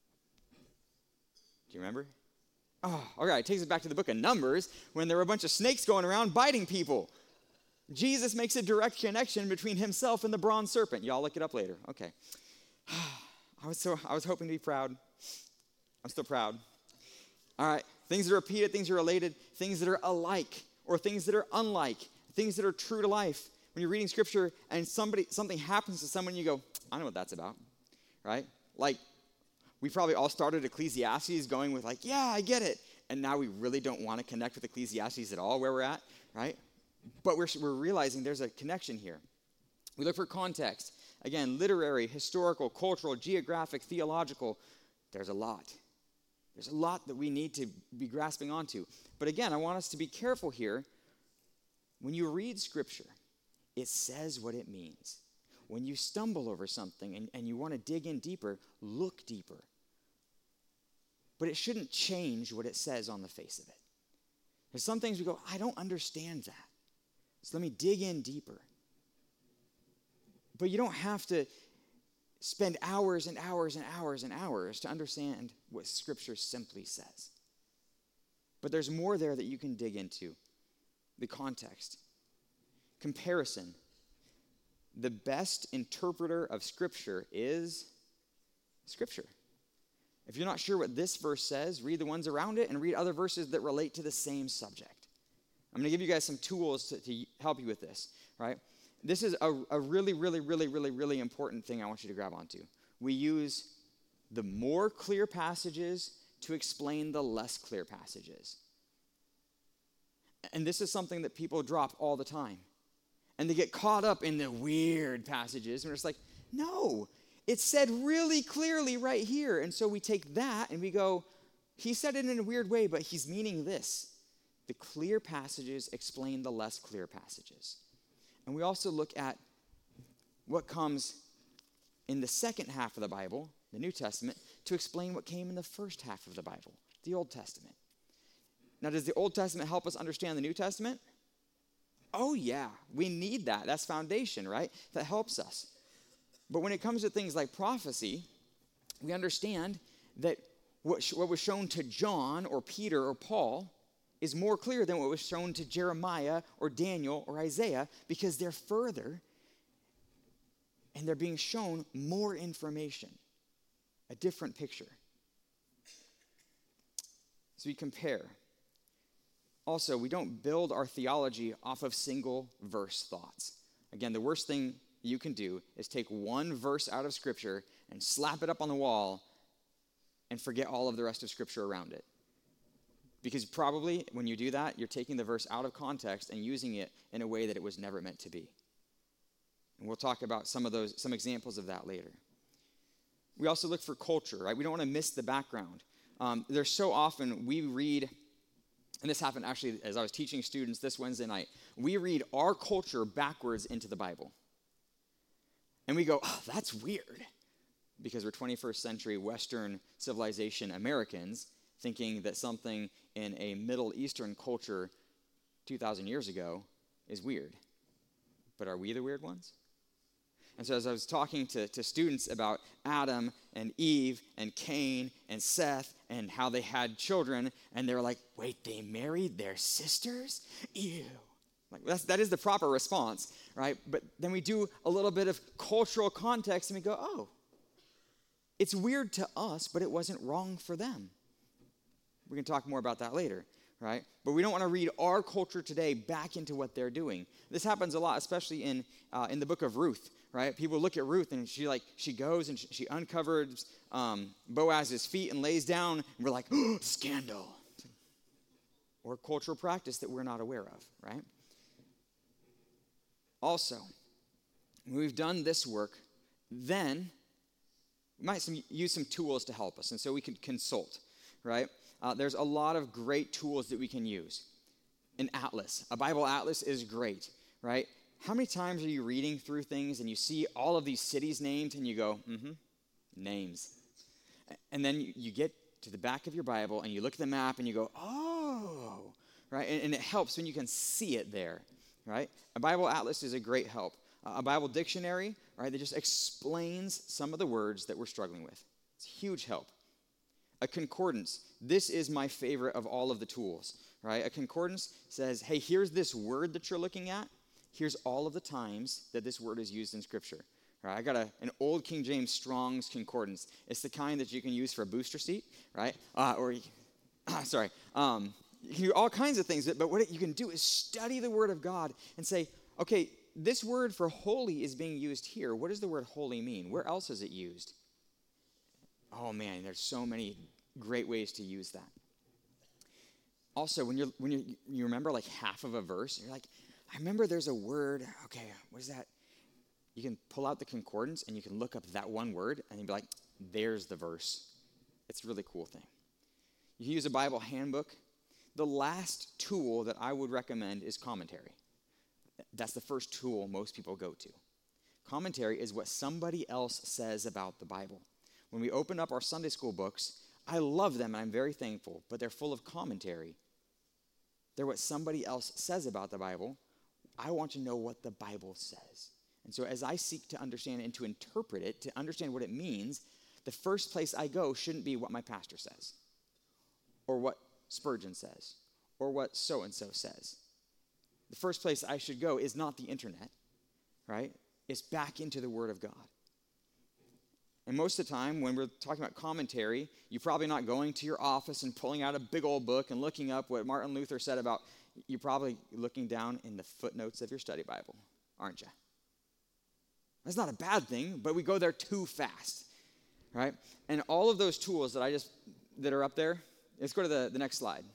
A: Do you remember? Oh, all right. It takes us back to the book of Numbers when there were a bunch of snakes going around biting people. Jesus makes a direct connection between himself and the bronze serpent. Y'all look it up later. Okay. I was so I was hoping to be proud. I'm still proud. All right. Things that are repeated, things that are related, things that are alike, or things that are unlike, things that are true to life. When you're reading scripture and somebody something happens to someone, you go, I know what that's about. Right? Like, we probably all started Ecclesiastes going with like, yeah, I get it. And now we really don't want to connect with Ecclesiastes at all where we're at, right? But we're, we're realizing there's a connection here. We look for context. Again, literary, historical, cultural, geographic, theological. There's a lot. There's a lot that we need to be grasping onto. But again, I want us to be careful here. When you read scripture, it says what it means. When you stumble over something and, and you want to dig in deeper, look deeper. But it shouldn't change what it says on the face of it. There's some things we go, I don't understand that. So let me dig in deeper. But you don't have to spend hours and hours and hours and hours to understand what Scripture simply says. But there's more there that you can dig into. The context. Comparison. The best interpreter of Scripture is Scripture. If you're not sure what this verse says, read the ones around it and read other verses that relate to the same subject. I'm going to give you guys some tools to, to help you with this, right? This is a, a really, really, really, really, really important thing I want you to grab onto. We use the more clear passages to explain the less clear passages. And this is something that people drop all the time. And they get caught up in the weird passages, and it's like, no, it said really clearly right here. And so we take that and we go, he said it in a weird way, but he's meaning this. The clear passages explain the less clear passages. And we also look at what comes in the second half of the Bible, the New Testament, to explain what came in the first half of the Bible, the Old Testament. Now, does the Old Testament help us understand the New Testament? Oh, yeah, we need that. That's foundation, right? That helps us. But when it comes to things like prophecy, we understand that what, sh- what was shown to John or Peter or Paul is more clear than what was shown to Jeremiah or Daniel or Isaiah, because they're further and they're being shown more information, a different picture. So we compare. Also, we don't build our theology off of single verse thoughts. Again, the worst thing you can do is take one verse out of Scripture and slap it up on the wall and forget all of the rest of Scripture around it. Because probably when you do that, you're taking the verse out of context and using it in a way that it was never meant to be. And we'll talk about some of those, some examples of that later. We also look for culture, right? We don't want to miss the background. Um, there's so often we read, and this happened actually as I was teaching students this Wednesday night, we read our culture backwards into the Bible. And we go, oh, that's weird, because we're twenty-first century Western civilization Americans thinking that something in a Middle Eastern culture two thousand years ago is weird. But are we the weird ones? And so as I was talking to, to students about Adam and Eve and Cain and Seth and how they had children, and they were like, wait, they married their sisters? Ew. Like that's, that is the proper response, right? But then we do a little bit of cultural context and we go, oh, it's weird to us, but it wasn't wrong for them. We can talk more about that later, right? But we don't want to read our culture today back into what they're doing. This happens a lot, especially in uh, in the book of Ruth, right? People look at Ruth and she like she goes and she, she uncovers um, Boaz's feet and lays down, and we're like, oh, scandal, or cultural practice that we're not aware of, right? Also, when we've done this work, then we might some, use some tools to help us, and so we can consult, right? Uh, there's a lot of great tools that we can use. An atlas, a Bible atlas is great, right? How many times are you reading through things and you see all of these cities named and you go, mm-hmm, names. And then you, you get to the back of your Bible and you look at the map and you go, oh, right? And, and it helps when you can see it there, right? A Bible atlas is a great help. Uh, a Bible dictionary, right, that just explains some of the words that we're struggling with. It's a huge help. A concordance. This is my favorite of all of the tools, right? A concordance says, hey, here's this word that you're looking at. Here's all of the times that this word is used in Scripture. Right? I got a, an old King James Strong's Concordance. It's the kind that you can use for a booster seat, right? Uh, or, uh, sorry, um, you can do all kinds of things, but what you can do is study the Word of God and say, okay, this word for holy is being used here. What does the word holy mean? Where else is it used? Oh man, there's so many great ways to use that. Also, when you're when you you remember like half of a verse, you're like, I remember there's a word. Okay, what is that? You can pull out the concordance and you can look up that one word and you'd be like, there's the verse. It's a really cool thing. You can use a Bible handbook. The last tool that I would recommend is commentary. That's the first tool most people go to. Commentary is what somebody else says about the Bible. When we open up our Sunday school books, I love them and I'm very thankful, but they're full of commentary. They're what somebody else says about the Bible. I want to know what the Bible says. And so as I seek to understand and to interpret it, to understand what it means, the first place I go shouldn't be what my pastor says, or what Spurgeon says, or what so-and-so says. The first place I should go is not the internet, right? It's back into the Word of God. And most of the time, when we're talking about commentary, you're probably not going to your office and pulling out a big old book and looking up what Martin Luther said about, you're probably looking down in the footnotes of your study Bible, aren't you? That's not a bad thing, but we go there too fast, right? And all of those tools that I just, that are up there, let's go to the, the next slide.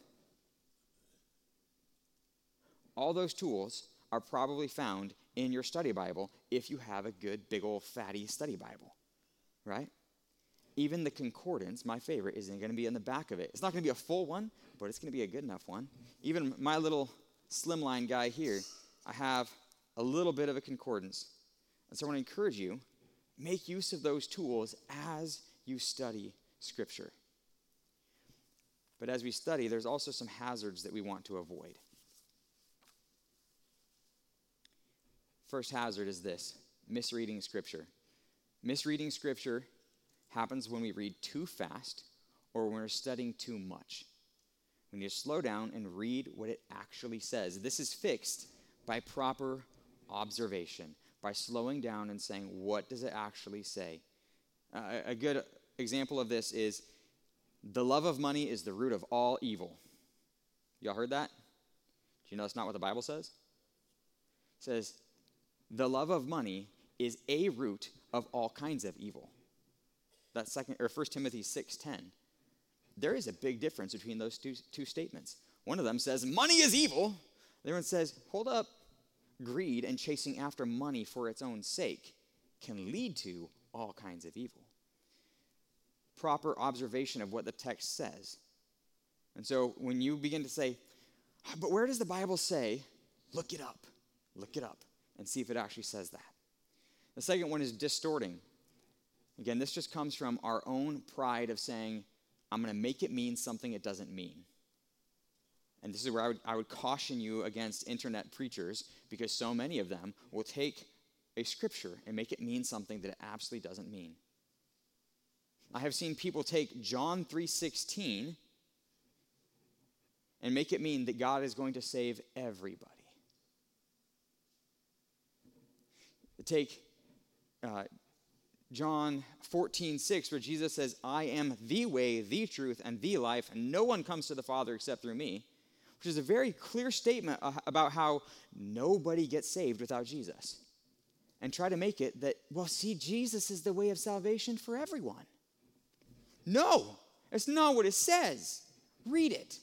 A: All those tools are probably found in your study Bible if you have a good, big old, fatty study Bible, right? Even the concordance, my favorite, isn't going to be in the back of it. It's not going to be a full one, but it's going to be a good enough one. Even my little slimline guy here, I have a little bit of a concordance. And so I want to encourage you, make use of those tools as you study Scripture. But as we study, there's also some hazards that we want to avoid. First hazard is this: misreading Scripture. Misreading Scripture happens when we read too fast or when we're studying too much. We need to slow down and read what it actually says. This is fixed by proper observation, by slowing down and saying, what does it actually say? Uh, a good example of this is, the love of money is the root of all evil. Y'all heard that? Do you know that's not what the Bible says? It says, the love of money is a root of all kinds of evil. That's second or First Timothy six ten. There is a big difference between those two, two statements. One of them says money is evil. The other one says, hold up, greed and chasing after money for its own sake can lead to all kinds of evil. Proper observation of what the text says. And so when you begin to say, but where does the Bible say? Look it up. Look it up and see if it actually says that. The second one is distorting. Again, this just comes from our own pride of saying, I'm going to make it mean something it doesn't mean. And this is where I would, I would caution you against internet preachers, because so many of them will take a scripture and make it mean something that it absolutely doesn't mean. I have seen people take John three sixteen and make it mean that God is going to save everybody. Take uh, John fourteen six, where Jesus says, I am the way, the truth, and the life, and no one comes to the Father except through me, which is a very clear statement about how nobody gets saved without Jesus. And try to make it that, well, see, Jesus is the way of salvation for everyone. No, that's not what it says. Read it.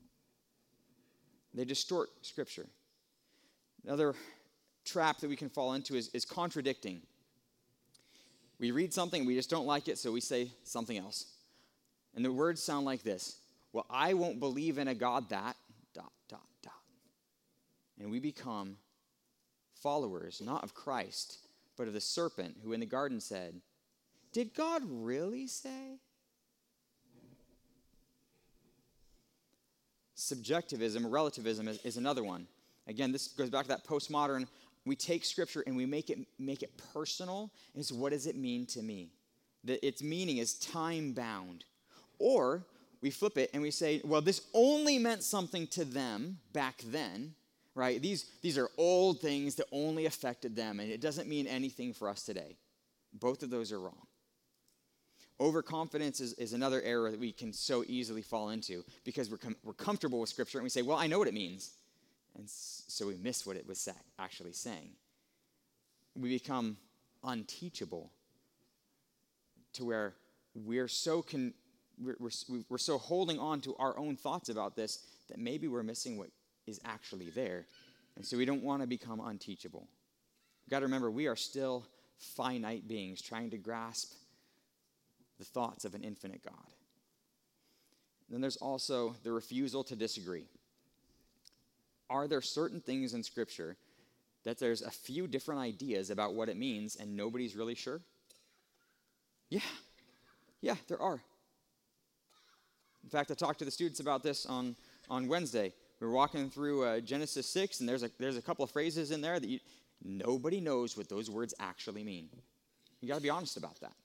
A: They distort Scripture. Another trap that we can fall into is, is contradicting. We read something, we just don't like it, so we say something else. And the words sound like this: well, I won't believe in a God that, dot, dot, dot. And we become followers, not of Christ, but of the serpent who in the garden said, did God really say? Subjectivism, relativism is, is another one. Again, this goes back to that postmodern. We take Scripture and we make it make it personal. Is what does it mean to me? That its meaning is time-bound. Or we flip it and we say, well, this only meant something to them back then, right? These, these are old things that only affected them, and it doesn't mean anything for us today. Both of those are wrong. Overconfidence is, is another error that we can so easily fall into, because we're, com- we're comfortable with Scripture and we say, well, I know what it means. And so we miss what it was actually saying. We become unteachable to where we're so con- we're, we're, we're so holding on to our own thoughts about this that maybe we're missing what is actually there. And so we don't want to become unteachable. We've got to remember, we are still finite beings trying to grasp the thoughts of an infinite God. Then there's also the refusal to disagree. Are there certain things in Scripture that there's a few different ideas about what it means and nobody's really sure? Yeah. Yeah, there are. In fact, I talked to the students about this on, on Wednesday. We were walking through uh, Genesis six, and there's a, there's a couple of phrases in there that you, nobody knows what those words actually mean. You got to be honest about that.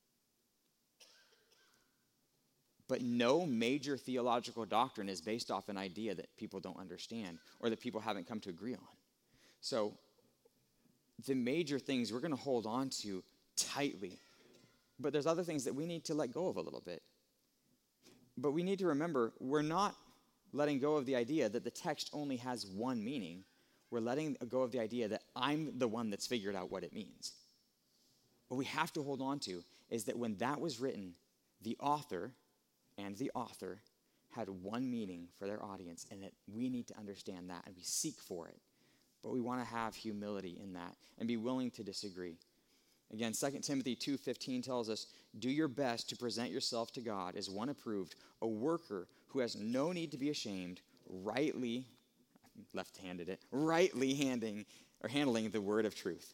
A: But no major theological doctrine is based off an idea that people don't understand or that people haven't come to agree on. So the major things we're going to hold on to tightly but there's other things that we need to let go of a little bit. But we need to remember, we're not letting go of the idea that the text only has one meaning. We're letting go of the idea that I'm the one that's figured out what it means. What we have to hold on to is that when that was written, the author and the author had one meaning for their audience, and that we need to understand that, and we seek for it. But we want to have humility in that and be willing to disagree. Again, Second Timothy two fifteen tells us, do your best to present yourself to God as one approved, a worker who has no need to be ashamed, rightly, left-handed it, rightly handing or handling the word of truth.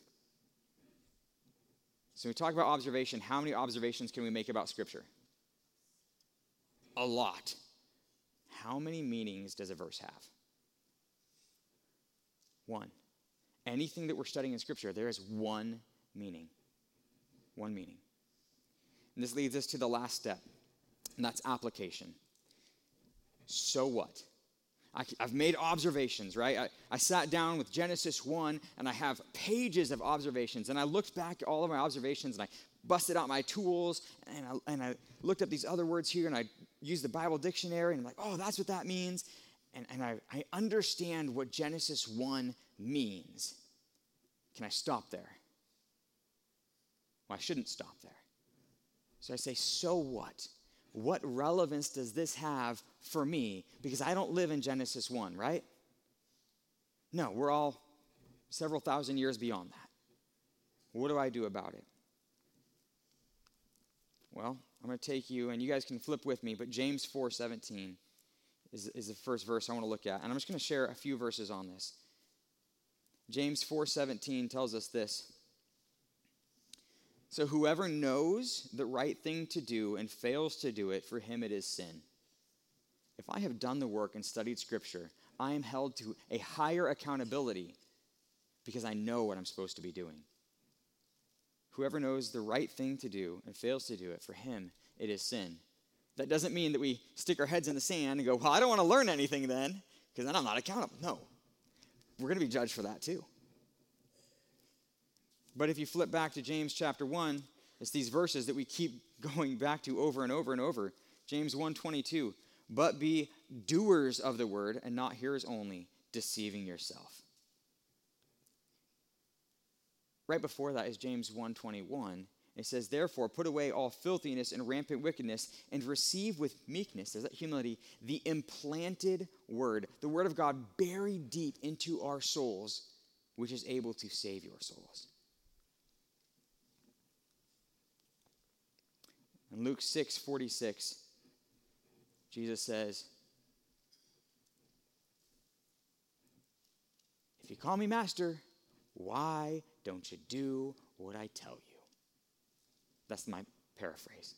A: So when we talk about observation, how many observations can we make about Scripture? A lot. How many meanings does a verse have? One. Anything that we're studying in Scripture, there is one meaning. One meaning. And this leads us to the last step, and that's application. So what? I, I've made observations, right? I, I sat down with Genesis one, and I have pages of observations, and I looked back at all of my observations, and I busted out my tools, and I, and I looked up these other words here, and I used the Bible dictionary, and I'm like, oh, that's what that means. And, and I, I understand what Genesis one means. Can I stop there? Well, I shouldn't stop there. So I say, so what? What relevance does this have for me? Because I don't live in Genesis one, right? No, we're all several thousand years beyond that. What do I do about it? Well, I'm going to take you, and you guys can flip with me, but James four seventeen is, is the first verse I want to look at. And I'm just going to share a few verses on this. James four seventeen tells us this. So whoever knows the right thing to do and fails to do it, for him it is sin. If I have done the work and studied Scripture, I am held to a higher accountability because I know what I'm supposed to be doing. Whoever knows the right thing to do and fails to do it, for him it is sin. That doesn't mean that we stick our heads in the sand and go, well, I don't want to learn anything then, because then I'm not accountable. No, we're going to be judged for that too. But if you flip back to James chapter one, it's these verses that we keep going back to over and over and over. James one twenty-two, but be doers of the word and not hearers only, deceiving yourself. Right before that is James one twenty-one. It says, therefore, put away all filthiness and rampant wickedness and receive with meekness, there's that humility, the implanted word, the word of God buried deep into our souls, which is able to save your souls. In Luke six forty-six, Jesus says, if you call me master, why don't you do what I tell you? That's my paraphrase.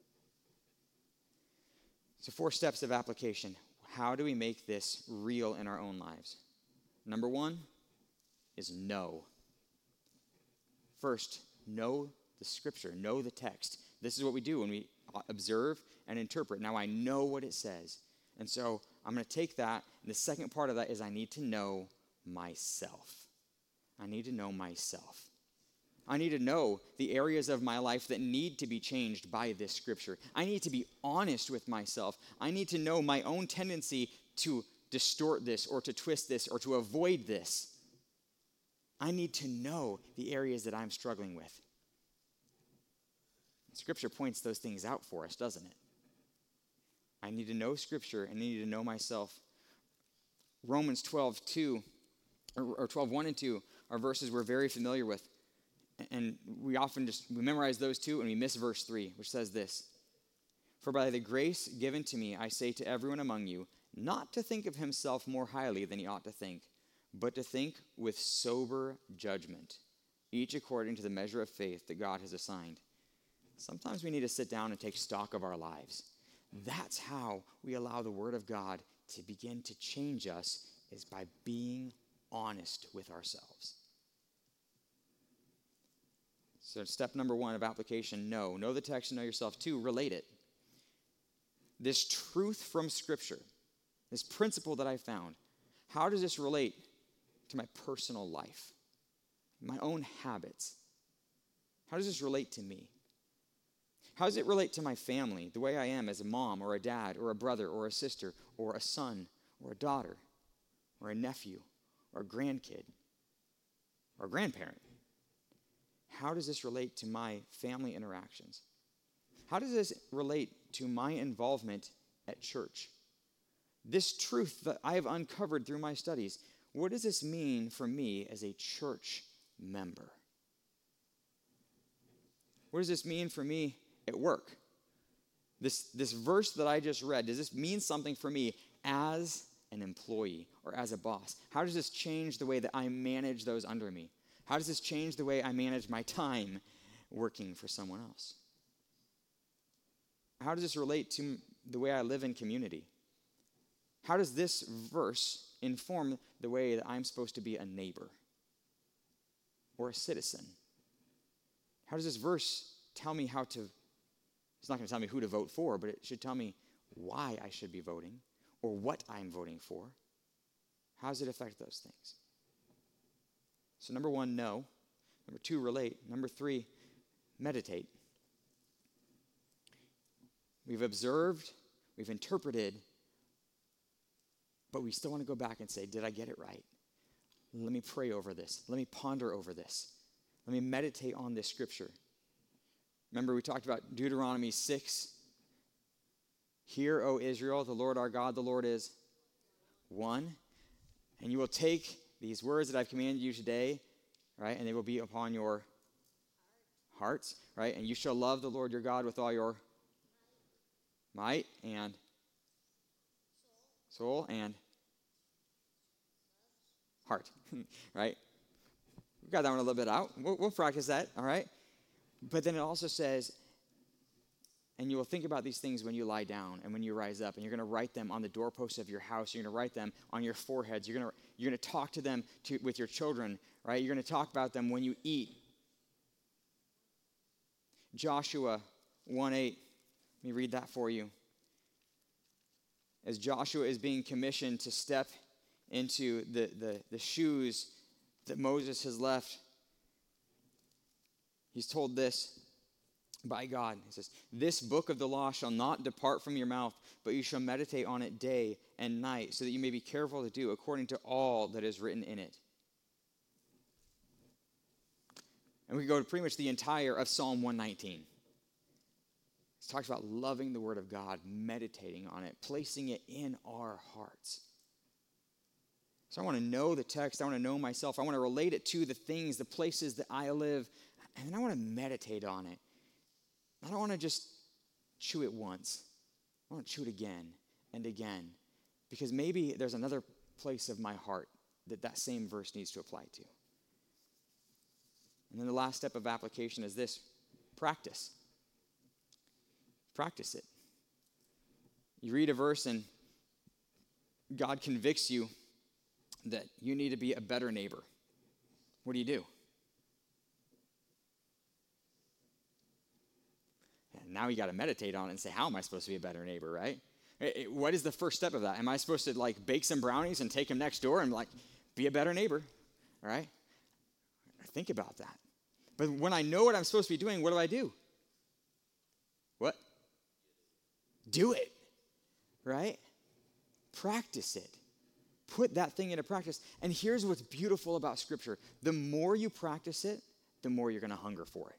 A: So four steps of application. How do we make this real in our own lives? Number one is know. First, know the Scripture, know the text. This is what we do when we observe and interpret. Now I know what it says. And so I'm going to take that, and the second part of that is I need to know myself. I need to know myself. I need to know the areas of my life that need to be changed by this Scripture. I need to be honest with myself. I need to know my own tendency to distort this or to twist this or to avoid this. I need to know the areas that I'm struggling with. Scripture points those things out for us, doesn't it? I need to know Scripture and I need to know myself. Romans twelve two, or twelve one and two are verses we're very familiar with. And we often just we memorize those two and we miss verse three, which says this. For by the grace given to me, I say to everyone among you, not to think of himself more highly than he ought to think, but to think with sober judgment, each according to the measure of faith that God has assigned. Sometimes we need to sit down and take stock of our lives. That's how we allow the Word of God to begin to change us, is by being honest with ourselves. So step number one of application, know. Know the text and know yourself. Two, relate it. This truth from Scripture, this principle that I found, how does this relate to my personal life, my own habits? How does this relate to me? How does it relate to my family, the way I am as a mom or a dad or a brother or a sister or a son or a daughter or a nephew or a grandkid or a grandparent? How does this relate to my family interactions? How does this relate to my involvement at church? This truth that I have uncovered through my studies, what does this mean for me as a church member? What does this mean for me at work? This, this verse that I just read, does this mean something for me as an employee or as a boss? How does this change the way that I manage those under me? How does this change the way I manage my time working for someone else? How does this relate to the way I live in community? How does this verse inform the way that I'm supposed to be a neighbor or a citizen? How does this verse tell me how to, it's not going to tell me who to vote for, but it should tell me why I should be voting or what I'm voting for. How does it affect those things? So number one, know. Number two, relate. Number three, meditate. We've observed, we've interpreted, but we still want to go back and say, did I get it right? Let me pray over this. Let me ponder over this. Let me meditate on this scripture. Remember, we talked about Deuteronomy six. Hear, O Israel, the Lord our God, the Lord is one. And you will take these words that I've commanded you today, right, and they will be upon your hearts, right? And you shall love the Lord your God with all your might and soul and heart, right? We got that one a little bit out. We'll, we'll practice that, all right? But then it also says, and you will think about these things when you lie down and when you rise up, and you're going to write them on the doorposts of your house. You're going to write them on your foreheads. You're going to you're going to talk to them to, with your children, right? You're going to talk about them when you eat. Joshua one eight. Let me read that for you. As Joshua is being commissioned to step into the, the, the shoes that Moses has left, he's told this by God. He says, this book of the law shall not depart from your mouth, but you shall meditate on it day and night, so that you may be careful to do according to all that is written in it. And we go to pretty much the entire of Psalm one nineteen. It talks about loving the Word of God, meditating on it, placing it in our hearts. So I want to know the text. I want to know myself. I want to relate it to the things, the places that I live, and then I want to meditate on it. I don't want to just chew it once. I want to chew it again and again, because maybe there's another place of my heart that that same verse needs to apply to. And then the last step of application is this: practice. Practice it. You read a verse and God convicts you that you need to be a better neighbor. What do you do? And now you got to meditate on it and say, how am I supposed to be a better neighbor, right? It, it, what is the first step of that? Am I supposed to like bake some brownies and take them next door and like be a better neighbor, all right? Think about that. But when I know what I'm supposed to be doing, what do I do? What? Do it, right? Practice it. Put that thing into practice. And here's what's beautiful about Scripture. The more you practice it, the more you're going to hunger for it.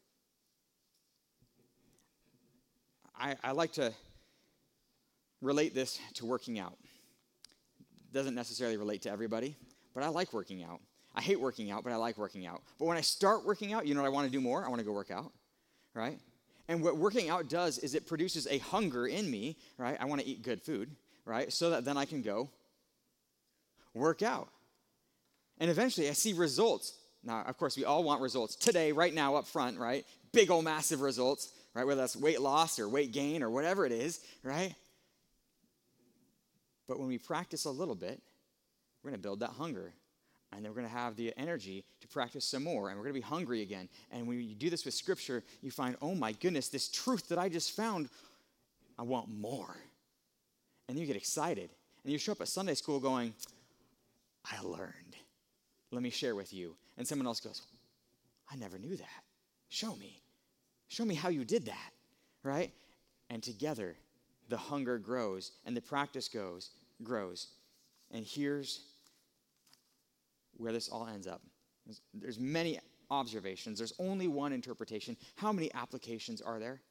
A: I, I like to relate this to working out. It doesn't necessarily relate to everybody, but I like working out. I hate working out, but I like working out. But when I start working out, you know what I want to do more? I want to go work out, right? And what working out does is it produces a hunger in me, right? I want to eat good food, right? So that then I can go work out. And eventually I see results. Now, of course, we all want results today, right now, up front, right? Big old massive results, right? Whether that's weight loss or weight gain or whatever it is, right? But when we practice a little bit, we're going to build that hunger. And then we're going to have the energy to practice some more. And we're going to be hungry again. And when you do this with Scripture, you find, oh my goodness, this truth that I just found, I want more. And you get excited. And you show up at Sunday school going, I learned. Let me share with you. And someone else goes, I never knew that. Show me. Show me how you did that. right? And together, the hunger grows and the practice goes, grows. And here's where this all ends up. There's, there's many observations. There's only one interpretation. How many applications are there?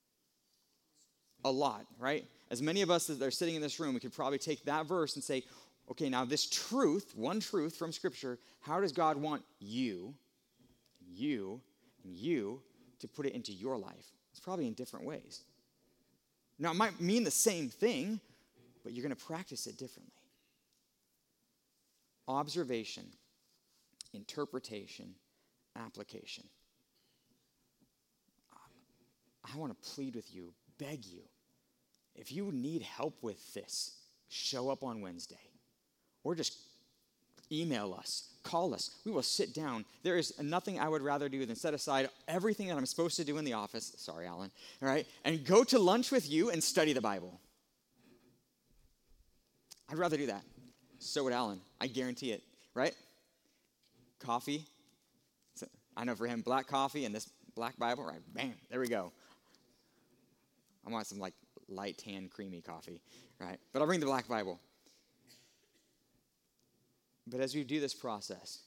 A: A lot, right? As many of us that are sitting in this room, we could probably take that verse and say, okay, now this truth, one truth from Scripture, how does God want you, you, and you to put it into your life? It's probably in different ways. Now, it might mean the same thing, but you're going to practice it differently. Observation, interpretation, application. I want to plead with you, beg you, if you need help with this, show up on Wednesday. Or just email us, call us. We will sit down. There is nothing I would rather do than set aside everything that I'm supposed to do in the office, sorry, Alan, all right, and go to lunch with you and study the Bible. I'd rather do that. So would Alan. I guarantee it, right? Coffee. So I know for him, black coffee and this black Bible, right? Bam, there we go. I want some like light tan creamy coffee, right? But I'll bring the black Bible. But as we do this process,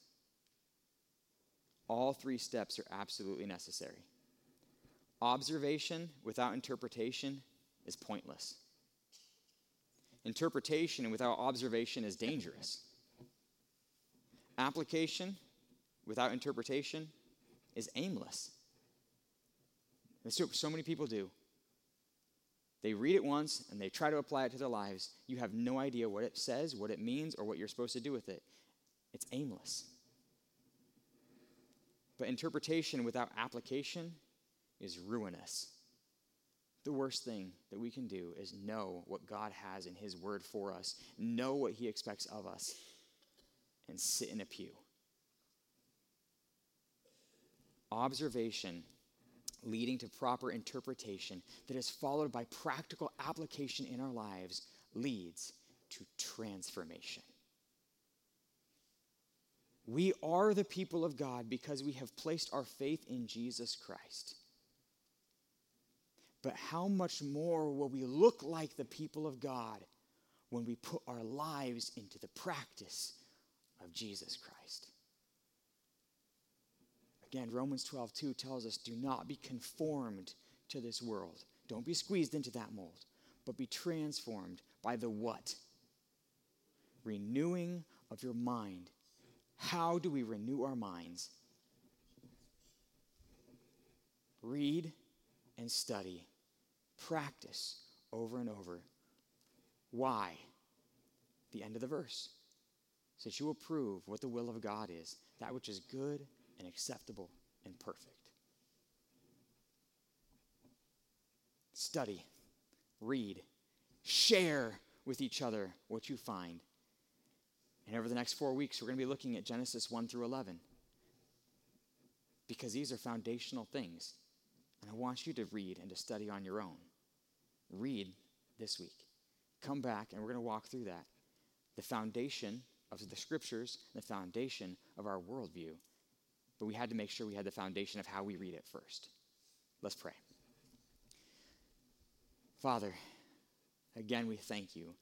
A: all three steps are absolutely necessary. Observation without interpretation is pointless. Interpretation without observation is dangerous. Application without interpretation is aimless. That's what so many people do. They read it once and they try to apply it to their lives. You have no idea what it says, what it means, or what you're supposed to do with it. It's aimless. But interpretation without application is ruinous. The worst thing that we can do is know what God has in his word for us, know what he expects of us, and sit in a pew. Observation leading to proper interpretation that is followed by practical application in our lives leads to transformation. We are the people of God because we have placed our faith in Jesus Christ. But how much more will we look like the people of God when we put our lives into the practice of Jesus Christ? Again, Romans twelve two tells us, do not be conformed to this world. Don't be squeezed into that mold, but be transformed by the what? Renewing of your mind. How do we renew our minds? Read and study. Practice over and over. Why? The end of the verse. So that you will prove what the will of God is, that which is good and acceptable and perfect. Study, read, share with each other what you find. And over the next four weeks, we're going to be looking at Genesis one through eleven. Because these are foundational things. And I want you to read and to study on your own. Read this week. Come back and we're going to walk through that. The foundation of the scriptures, the foundation of our worldview. But we had to make sure we had the foundation of how we read it first. Let's pray. Father, again, we thank you